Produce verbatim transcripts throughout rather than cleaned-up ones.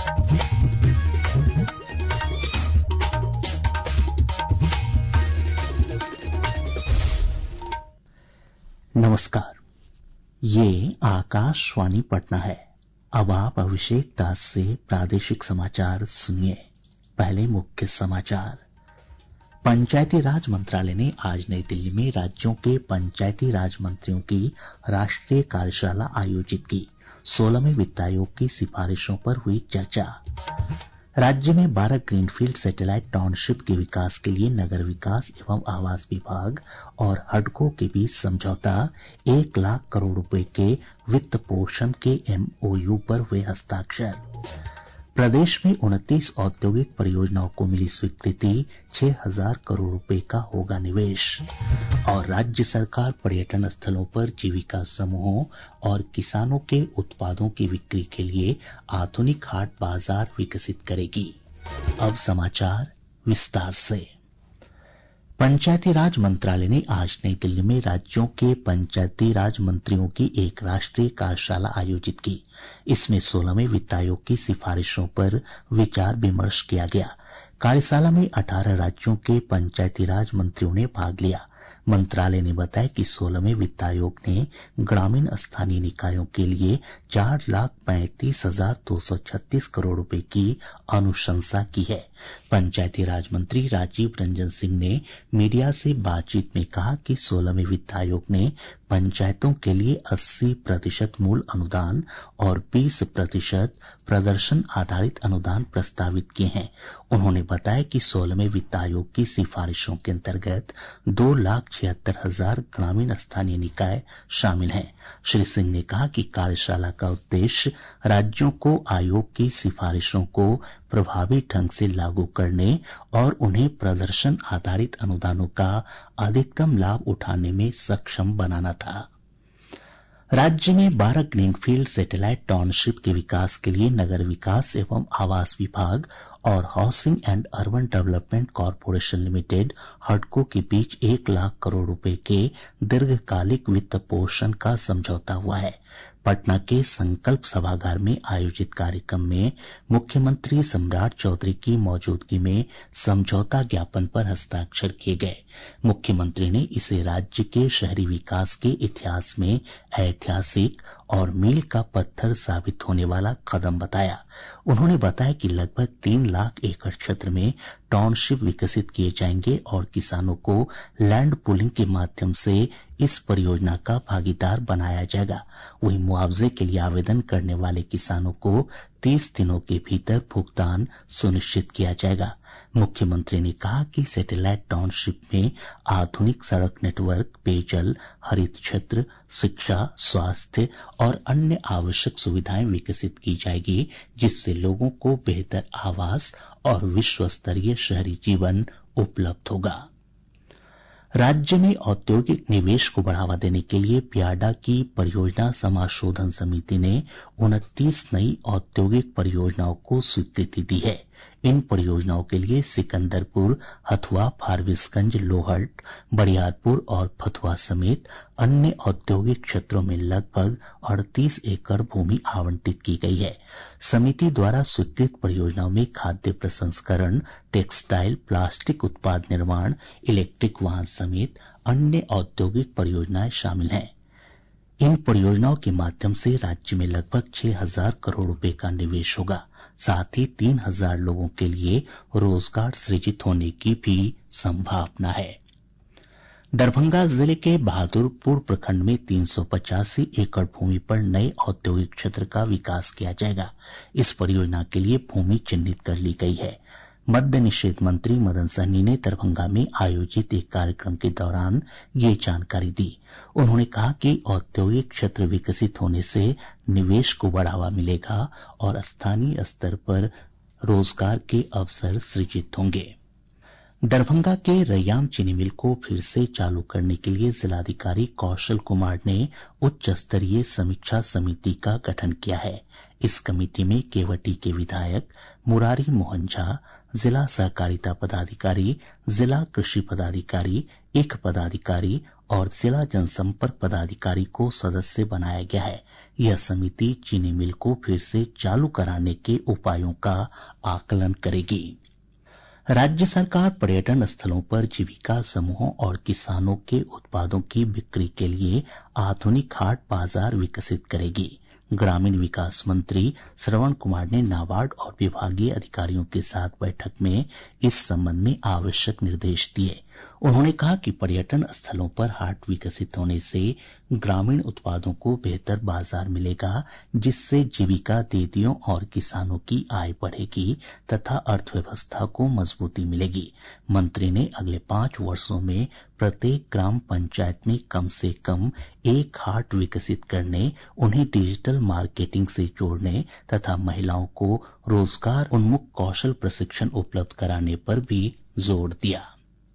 नमस्कार, ये आकाशवाणी पटना है। अब आप अभिषेक दास से प्रादेशिक समाचार सुनिए। पहले मुख्य समाचार। पंचायती राज मंत्रालय ने आज नई दिल्ली में राज्यों के पंचायती राज मंत्रियों की राष्ट्रीय कार्यशाला आयोजित की। सोलहवें वित्त आयोग की सिफारिशों पर हुई चर्चा। राज्य में बारह ग्रीनफील्ड सैटेलाइट टाउनशिप के विकास के लिए नगर विकास एवं आवास विभाग और हडको के बीच समझौता एक लाख करोड़ रुपए के वित्त पोषण के एमओयू पर हुए हस्ताक्षर। प्रदेश में उनतीस औद्योगिक परियोजनाओं को मिली स्वीकृति, छह हजार करोड़ रुपए का होगा निवेश। और राज्य सरकार पर्यटन स्थलों पर जीविका समूहों और किसानों के उत्पादों की बिक्री के लिए आधुनिक हाट बाजार विकसित करेगी। अब समाचार विस्तार से। पंचायती राज मंत्रालय ने आज नई दिल्ली में राज्यों के पंचायती राज मंत्रियों की एक राष्ट्रीय कार्यशाला आयोजित की। इसमें सोलहवें वित्त आयोग की सिफारिशों पर विचार विमर्श किया गया। कार्यशाला में अठारह राज्यों के पंचायती राज मंत्रियों ने भाग लिया। मंत्रालय ने बताया कि सोलहवें वित्त आयोग ने ग्रामीण स्थानीय निकायों के लिए चार लाख पैंतीस हजार दो सौ छत्तीस करोड़ रुपए की अनुशंसा की है। पंचायती राज मंत्री राजीव रंजन सिंह ने मीडिया से बातचीत में कहा कि सोलहवें वित्त आयोग ने पंचायतों के लिए अस्सी प्रतिशत मूल अनुदान और बीस प्रतिशत प्रदर्शन आधारित अनुदान प्रस्तावित किए हैं। उन्होंने बताया कि सोलहवें वित्त आयोग की सिफारिशों के अंतर्गत दो लाख छिहत्तर हजार ग्रामीण स्थानीय निकाय शामिल हैं। श्री सिंह ने कहा कि कार्यशाला का उद्देश्य राज्यों को आयोग की सिफारिशों को प्रभावी ढंग से लागू करने और उन्हें प्रदर्शन आधारित अनुदानों का अधिकतम लाभ उठाने में सक्षम बनाना था। राज्य में बारह ग्रीनफील्ड सैटेलाइट टाउनशिप के विकास के लिए नगर विकास एवं आवास विभाग और housing and urban development corporation limited हडको के बीच एक लाख करोड़ रुपए के दीर्घकालिक वित्त पोषण का समझौता हुआ है। पटना के संकल्प सभागार में आयोजित कार्यक्रम में मुख्यमंत्री सम्राट चौधरी की मौजूदगी में समझौता ज्ञापन पर हस्ताक्षर किए गए। मुख्यमंत्री ने इसे राज्य के शहरी विकास के इतिहास में ऐतिहासिक और मील का पत्थर साबित होने वाला कदम बताया। उन्होंने बताया कि लगभग तीन लाख एकड़ क्षेत्र में टाउनशिप विकसित किए जाएंगे और किसानों को लैंड पूलिंग के माध्यम से इस परियोजना का भागीदार बनाया जाएगा। वहीं मुआवजे के लिए आवेदन करने वाले किसानों को तीस दिनों के भीतर भुगतान सुनिश्चित किया जाएगा। मुख्यमंत्री ने कहा कि सैटेलाइट टाउनशिप में आधुनिक सड़क नेटवर्क, पेयजल, हरित क्षेत्र, शिक्षा, स्वास्थ्य और अन्य आवश्यक सुविधाएं विकसित की जाएगी, जिससे लोगों को बेहतर आवास और विश्व स्तरीय शहरी जीवन उपलब्ध होगा। राज्य में औद्योगिक निवेश को बढ़ावा देने के लिए पियाडा की परियोजना समाशोधन समिति ने उनतीस नई औद्योगिक परियोजनाओं को स्वीकृति दी है। इन परियोजनाओं के लिए सिकंदरपुर, हथुआ, फारबिसगंज, लोहट, बरियारपुर और फतुहा समेत अन्य औद्योगिक क्षेत्रों में लगभग अड़तीस एकड़ भूमि आवंटित की गई है। समिति द्वारा स्वीकृत परियोजनाओं में खाद्य प्रसंस्करण, टेक्सटाइल, प्लास्टिक उत्पाद निर्माण, इलेक्ट्रिक वाहन समेत अन्य औद्योगिक परियोजनाएं शामिल हैं। इन परियोजनाओं के माध्यम से राज्य में लगभग छह हजार करोड़ रुपए का निवेश होगा। साथ ही तीन हजार लोगों के लिए रोजगार सृजित होने की भी संभावना है। दरभंगा जिले के बहादुरपुर प्रखंड में तीन सौ पचासी एकड़ भूमि पर नए औद्योगिक क्षेत्र का विकास किया जाएगा। इस परियोजना के लिए भूमि चिन्हित कर ली गई है। मद्य निषेध मंत्री मदन सहनी ने दरभंगा में आयोजित एक कार्यक्रम के दौरान ये जानकारी दी। उन्होंने कहा कि औद्योगिक क्षेत्र विकसित होने से निवेश को बढ़ावा मिलेगा और स्थानीय स्तर पर रोजगार के अवसर सृजित होंगे। दरभंगा के रैयाम चीनी मिल को फिर से चालू करने के लिए जिलाधिकारी कौशल कुमार ने उच्च स्तरीय समीक्षा समिति का गठन किया है। इस कमेटी में केवटी के विधायक मुरारी मोहन झा, जिला सहकारिता पदाधिकारी, जिला कृषि पदाधिकारी, एक पदाधिकारी और जिला जनसंपर्क पदाधिकारी को सदस्य बनाया गया है। यह समिति चीनी मिल को फिर से चालू कराने के उपायों का आकलन करेगी। राज्य सरकार पर्यटन स्थलों पर जीविका समूहों और किसानों के उत्पादों की बिक्री के लिए आधुनिक हाट बाजार विकसित करेगी। ग्रामीण विकास मंत्री श्रवण कुमार ने नाबार्ड और विभागीय अधिकारियों के साथ बैठक में इस संबंध में आवश्यक निर्देश दिए। उन्होंने कहा कि पर्यटन स्थलों पर हाट विकसित होने से ग्रामीण उत्पादों को बेहतर बाजार मिलेगा, जिससे जीविका दीदियों और किसानों की आय बढ़ेगी तथा अर्थव्यवस्था को मजबूती मिलेगी। मंत्री ने अगले पांच वर्षों में प्रत्येक ग्राम पंचायत में कम से कम एक हाट विकसित करने, उन्हें डिजिटल मार्केटिंग से जोड़ने तथा महिलाओं को रोजगार उन्मुख कौशल प्रशिक्षण उपलब्ध कराने पर भी जोर दिया।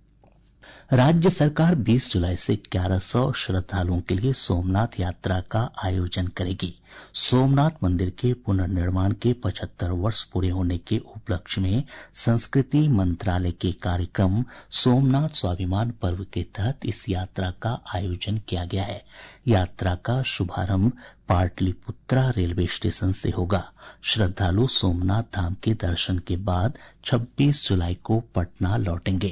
राज्य सरकार बीस जुलाई से ग्यारह सौ श्रद्धालुओं के लिए सोमनाथ यात्रा का आयोजन करेगी। सोमनाथ मंदिर के पुनर्निर्माण के पचहत्तर वर्ष पूरे होने के उपलक्ष्य में संस्कृति मंत्रालय के कार्यक्रम सोमनाथ स्वाभिमान पर्व के तहत इस यात्रा का आयोजन किया गया है। यात्रा का शुभारंभ पाटलिपुत्रा रेलवे स्टेशन से होगा। श्रद्धालु सोमनाथ धाम के दर्शन के बाद छब्बीस जुलाई को पटना लौटेंगे।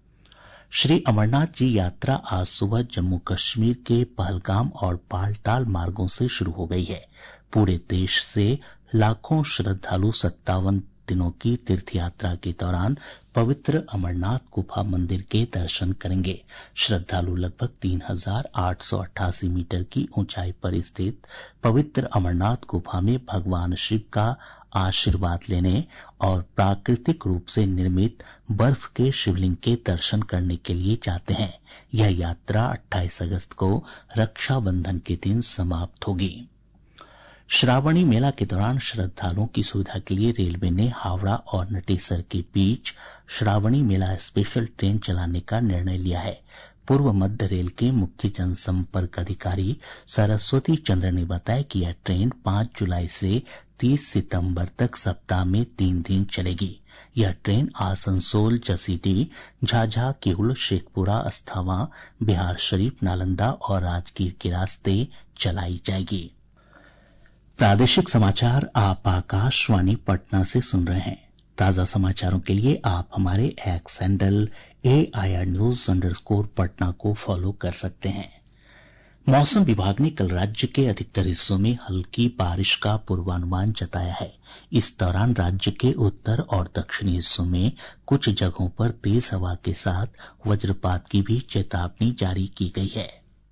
श्री अमरनाथ जी यात्रा आज सुबह जम्मू कश्मीर के पहलगाम और बालटाल मार्गों से शुरू हो गई है। पूरे देश से लाखों श्रद्धालु सत्तावन दिनों की तीर्थ यात्रा के दौरान पवित्र अमरनाथ गुफा मंदिर के दर्शन करेंगे। श्रद्धालु लगभग तीन हजार आठ सौ अट्ठासी मीटर की ऊंचाई पर स्थित पवित्र अमरनाथ गुफा में भगवान शिव का आशीर्वाद लेने और प्राकृतिक रूप से निर्मित बर्फ के शिवलिंग के दर्शन करने के लिए जाते हैं। यह यात्रा अट्ठाईस अगस्त को रक्षाबंधन के दिन समाप्त होगी। श्रावणी मेला के दौरान श्रद्धालुओं की सुविधा के लिए रेलवे ने हावड़ा और नटेसर के बीच श्रावणी मेला स्पेशल ट्रेन चलाने का निर्णय लिया है। पूर्व मध्य रेल के मुख्य जनसंपर्क अधिकारी सरस्वती चंद्र ने बताया कि यह ट्रेन पांच जुलाई से तीस सितंबर तक सप्ताह में तीन दिन चलेगी। यह ट्रेन आसनसोल, जसीडीह, झाझा, किहुल, शेखपुरा, अस्थावां, बिहार शरीफ, नालंदा और राजगीर के रास्ते चलाई जाएगी। प्रादेशिक समाचार आप आकाशवाणी पटना से सुन रहे हैं। ताजा समाचारों के लिए आप हमारे X handle A I R news underscore Patna को फॉलो कर सकते हैं। मौसम विभाग ने कल राज्य के अधिकतर हिस्सों में हल्की बारिश का पूर्वानुमान जताया है। इस दौरान राज्य के उत्तर और दक्षिणी हिस्सों में कुछ जगहों पर तेज हवा के साथ वज्रपात की भी चेतावनी जारी की गई है।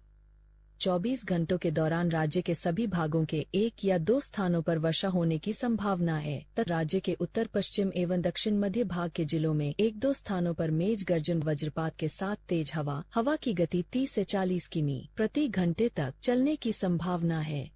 चौबीस घंटों के दौरान राज्य के सभी भागों के एक या दो स्थानों पर वर्षा होने की संभावना है। तथा राज्य के उत्तर पश्चिम एवं दक्षिण मध्य भाग के जिलों में एक दो स्थानों पर मेघ गर्जन वज्रपात के साथ तेज हवा हवा की गति तीस से चालीस किमी प्रति घंटे तक चलने की संभावना है।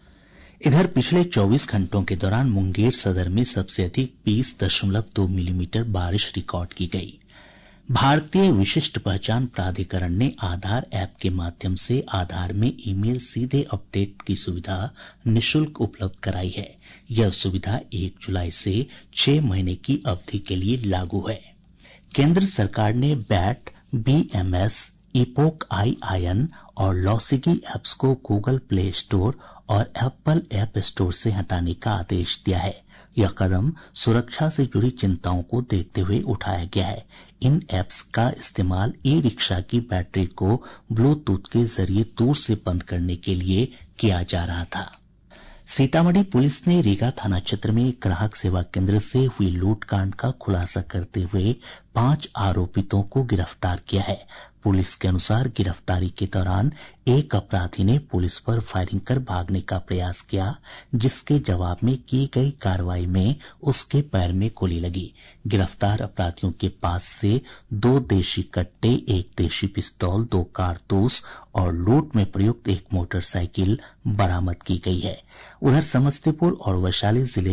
इधर पिछले चौबीस घंटों के दौरान मुंगेर सदर में सबसे अधिक बीस दशमलव दो मिलीमीटर बारिश रिकॉर्ड की गई। भारतीय विशिष्ट पहचान प्राधिकरण ने आधार ऐप के माध्यम से आधार में ईमेल सीधे अपडेट की सुविधा निःशुल्क उपलब्ध कराई है। यह सुविधा एक जुलाई से छह महीने की अवधि के लिए लागू है। केंद्र सरकार ने bat, B M S, epoch I ion और लॉसिगी ऐप्स को गूगल प्ले स्टोर और एप्पल ऐप स्टोर से हटाने का आदेश दिया है। यह कदम सुरक्षा से जुड़ी चिंताओं को देखते हुए उठाया गया है। इन ऐप्स का इस्तेमाल ई रिक्शा की बैटरी को ब्लूटूथ के जरिए दूर से बंद करने के लिए किया जा रहा था। सीतामढ़ी पुलिस ने रीगा थाना क्षेत्र में ग्राहक सेवा केंद्र से हुई लूटकांड का खुलासा करते हुए पांच आरोपितों को गिरफ्तार किया है। पुलिस के अनुसार गिरफ्तारी के दौरान एक अपराधी ने पुलिस पर फायरिंग कर भागने का प्रयास किया, जिसके जवाब में की गई कार्रवाई में उसके पैर में गोली लगी। गिरफ्तार अपराधियों के पास से दो देशी कट्टे, एक देशी पिस्तौल, दो कारतूस और लूट में प्रयुक्त एक मोटरसाइकिल बरामद की गई है। उधर समस्तीपुर और वैशाली जिले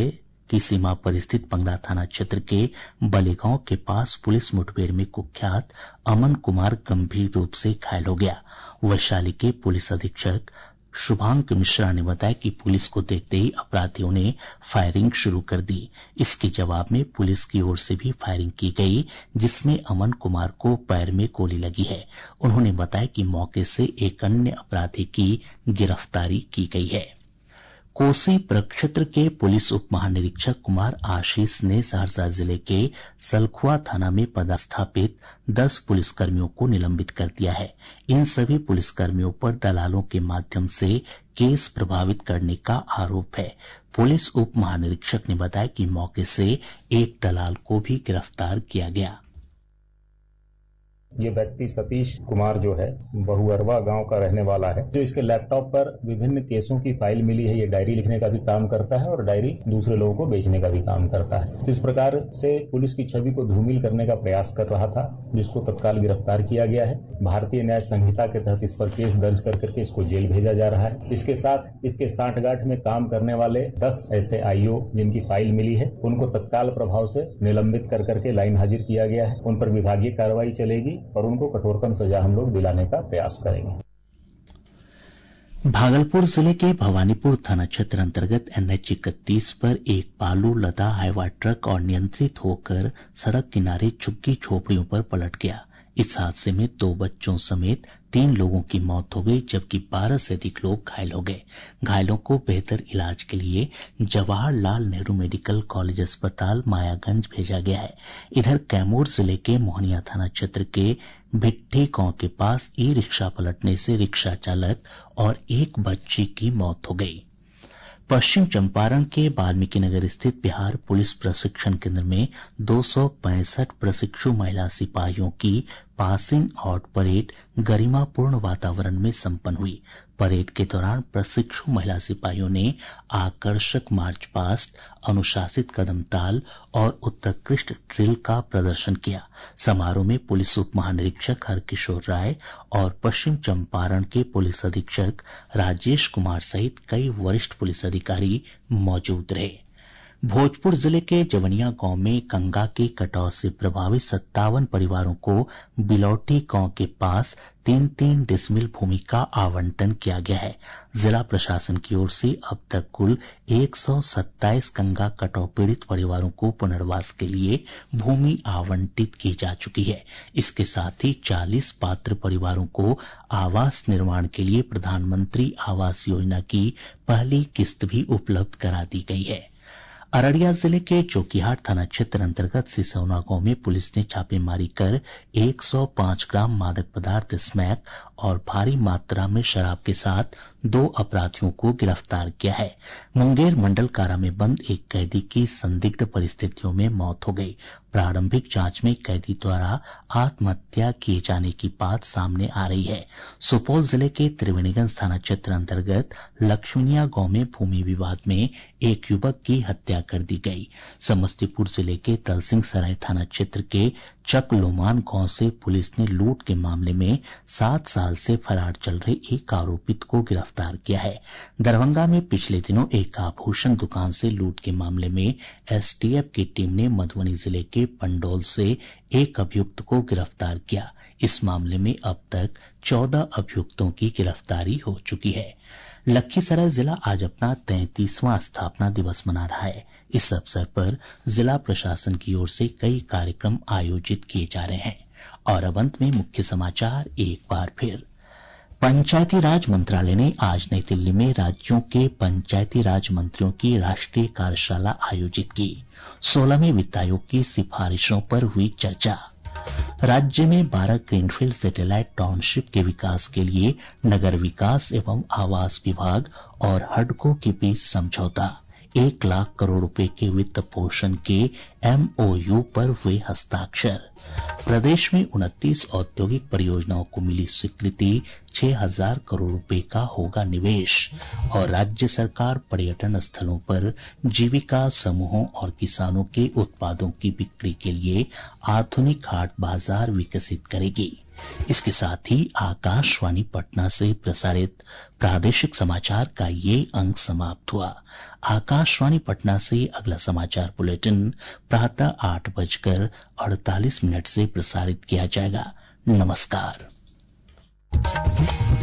कि सीमा पर स्थित पंगरा थाना क्षेत्र के बलेगांव के पास पुलिस मुठभेड़ में कुख्यात अमन कुमार गंभीर रूप से घायल हो गया। वैशाली के पुलिस अधीक्षक शुभांक मिश्रा ने बताया कि पुलिस को देखते ही अपराधियों ने फायरिंग शुरू कर दी। इसके जवाब में पुलिस की ओर से भी फायरिंग की गई, जिसमें अमन कुमार को पैर में गोली लगी है। उन्होंने बताया कि मौके से एक अन्य अपराधी की गिरफ्तारी की गई है। कोसी प्रक्षेत्र के पुलिस उप महानिरीक्षक कुमार आशीष ने सहरसा जिले के सलखुआ थाना में पदस्थापित दस पुलिसकर्मियों को निलंबित कर दिया है। इन सभी पुलिसकर्मियों पर दलालों के माध्यम से केस प्रभावित करने का आरोप है। पुलिस उप महानिरीक्षक ने बताया कि मौके से एक दलाल को भी गिरफ्तार किया गया। ये व्यक्ति सतीश कुमार जो है बहुअरवा गांव का रहने वाला है, जो इसके लैपटॉप पर विभिन्न केसों की फाइल मिली है। ये डायरी लिखने का भी काम करता है और डायरी दूसरे लोगों को बेचने का भी काम करता है। तो इस प्रकार से पुलिस की छवि को धूमिल करने का प्रयास कर रहा था, जिसको तत्काल गिरफ्तार किया गया है। भारतीय न्याय संहिता के तहत इस पर केस दर्ज कर करके इसको जेल भेजा जा रहा है। इसके साथ इसके सांठगांठ में काम करने वाले दस ऐसे आईओ जिनकी फाइल मिली है, उनको तत्काल प्रभाव से निलंबित कर करके लाइन हाजिर किया गया है। उन पर विभागीय कार्रवाई चलेगी और उनको कठोरतम सजा हम लोग दिलाने का प्रयास करेंगे। भागलपुर जिले के भवानीपुर थाना क्षेत्र अंतर्गत एनएच इकतीस पर एक बालू लदा हाईवा ट्रक अनियंत्रित होकर सड़क किनारे झुग्गी झोपड़ियों पर पलट गया। इस हादसे में दो बच्चों समेत तीन लोगों की मौत हो गई, जबकि बारह से अधिक लोग घायल हो गए। घायलों को बेहतर इलाज के लिए जवाहरलाल नेहरू मेडिकल कॉलेज अस्पताल मायागंज भेजा गया है। इधर कैमूर जिले के मोहनिया थाना क्षेत्र के भिट्ठी गांव के पास ई रिक्शा पलटने से रिक्शा चालक और एक बच्ची की मौत हो गई। पश्चिम चंपारण के वाल्मीकिनगर स्थित बिहार पुलिस प्रशिक्षण केंद्र में दो सौ पैंसठ प्रशिक्षु महिला सिपाहियों की पासिंग आउट परेड गरिमापूर्ण वातावरण में संपन्न हुई। परेड के दौरान प्रशिक्षु महिला सिपाहियों ने आकर्षक मार्च पास्ट, अनुशासित कदम ताल और उत्कृष्ट ड्रिल का प्रदर्शन किया। समारोह में पुलिस उप महानिरीक्षक हरकिशोर राय और पश्चिम चंपारण के पुलिस अधीक्षक राजेश कुमार सहित कई वरिष्ठ पुलिस अधिकारी मौजूद रहे। भोजपुर जिले के जवनिया गांव में गंगा के कटाव से प्रभावित सत्तावन परिवारों को बिलौटी गांव के पास तीन तीन डिसमिल भूमि का आवंटन किया गया है। जिला प्रशासन की ओर से अब तक कुल एक सौ सत्ताईस गंगा कटाव पीड़ित परिवारों को पुनर्वास के लिए भूमि आवंटित की जा चुकी है। इसके साथ ही चालीस पात्र परिवारों को आवास निर्माण के लिए प्रधानमंत्री आवास योजना की पहली किस्त भी उपलब्ध करा दी गई है। अररिया जिले के चौकीहाट थाना क्षेत्र अंतर्गत सिसौना गांव में पुलिस ने छापेमारी कर एक सौ पाँच ग्राम मादक पदार्थ स्मैक और भारी मात्रा में शराब के साथ दो अपराधियों को गिरफ्तार किया है। मुंगेर मंडल कारा में बंद एक कैदी की संदिग्ध परिस्थितियों में मौत हो गई। प्रारंभिक जांच में कैदी द्वारा आत्महत्या किए जाने की बात सामने आ रही है। सुपौल जिले के त्रिवेणीगंज थाना क्षेत्र अंतर्गत लक्ष्मणिया गांव में भूमि विवाद में एक युवक की हत्या कर दी गई। समस्तीपुर जिले के तलसिंह सराय थाना क्षेत्र के चकलोमान गांव से पुलिस ने लूट के मामले में सात साल से फरार चल रहे एक आरोपित को गिरफ्तार किया है। दरभंगा में पिछले दिनों एक आभूषण दुकान से लूट के मामले में एसटीएफ की टीम ने मधुबनी जिले के पंडौल से एक अभियुक्त को गिरफ्तार किया। इस मामले में अब तक चौदह अभियुक्तों की गिरफ्तारी हो चुकी है। लखीसराय जिला आज अपना तैंतीसवां स्थापना दिवस मना रहा है। इस अवसर पर जिला प्रशासन की ओर से कई कार्यक्रम आयोजित किए जा रहे हैं। और अब अंत में मुख्य समाचार एक बार फिर। पंचायती राज मंत्रालय ने आज नई दिल्ली में राज्यों के पंचायती राज मंत्रियों की राष्ट्रीय कार्यशाला आयोजित की। सोलहवें वित्त आयोग की सिफारिशों पर हुई चर्चा। राज्य में बारह ग्रीनफील्ड सैटेलाइट टाउनशिप के विकास के लिए नगर विकास एवं आवास विभाग और हडको के बीच समझौता। एक लाख करोड़ रुपए के वित्त पोषण के एमओयू पर हुए हस्ताक्षर। प्रदेश में उनतीस औद्योगिक परियोजनाओं को मिली स्वीकृति। छह हजार करोड़ रुपए का होगा निवेश। और राज्य सरकार पर्यटन स्थलों पर जीविका समूहों और किसानों के उत्पादों की बिक्री के लिए आधुनिक हाट बाजार विकसित करेगी। इसके साथ ही आकाशवाणी पटना से प्रसारित प्रादेशिक समाचार का ये अंक समाप्त हुआ। आकाशवाणी पटना से अगला समाचार बुलेटिन प्रातः आठ बजकर अड़तालीस मिनट से प्रसारित किया जाएगा। नमस्कार।